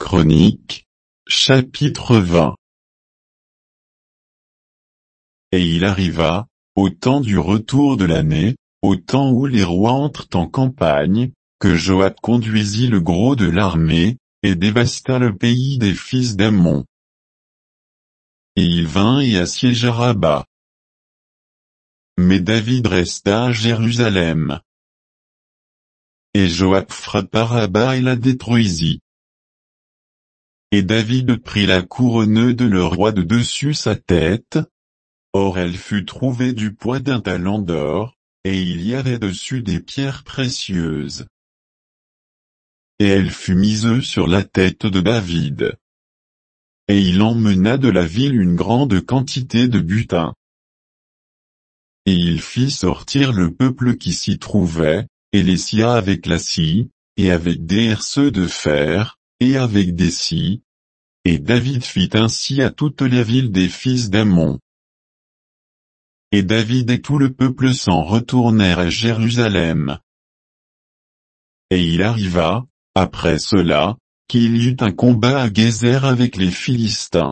Chroniques, chapitre 20. Et il arriva, au temps du retour de l'année, au temps où les rois entrent en campagne, que Joab conduisit le gros de l'armée, et dévasta le pays des fils d'Ammon. Et il vint et assiégea Rabba. Mais David resta à Jérusalem. Et Joab frappa Rabba et la détruisit. Et David prit la couronne de le roi de dessus sa tête. Or elle fut trouvée du poids d'un talent d'or, et il y avait dessus des pierres précieuses. Et elle fut mise sur la tête de David. Et il emmena de la ville une grande quantité de butin. Et il fit sortir le peuple qui s'y trouvait, et les scia avec la scie, et avec des herseaux de fer, et avec des scies. Et David fit ainsi à toute la ville des fils d'Ammon. Et David et tout le peuple s'en retournèrent à Jérusalem. Et il arriva, après cela, qu'il y eut un combat à Gézer avec les Philistins.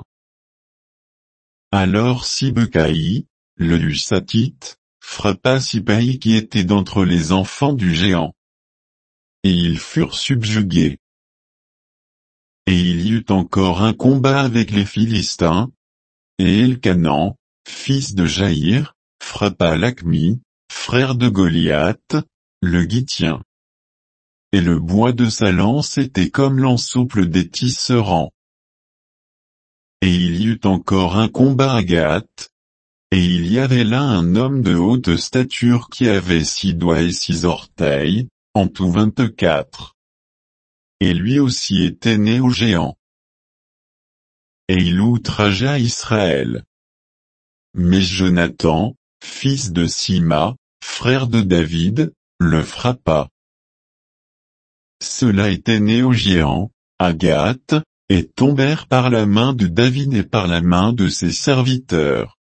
Alors Sibécaï, le Hushatite, frappa Sipaï qui était d'entre les enfants du géant. Et ils furent subjugués. Et il y eut encore un combat avec les Philistins, et Elkanan, fils de Jaïr, frappa Lakmi, frère de Goliath, le Gittien. Et le bois de sa lance était comme l'ensouple des tisserands. Et il y eut encore un combat à Gath, et il y avait là un homme de haute stature qui avait 6 doigts et 6 orteils, en tout 24. Et lui aussi était né au géant. Et il outragea Israël. Mais Jonathan, fils de Sima, frère de David, le frappa. Ceux-là étaient nés au géant, à Gath, et tombèrent par la main de David et par la main de ses serviteurs.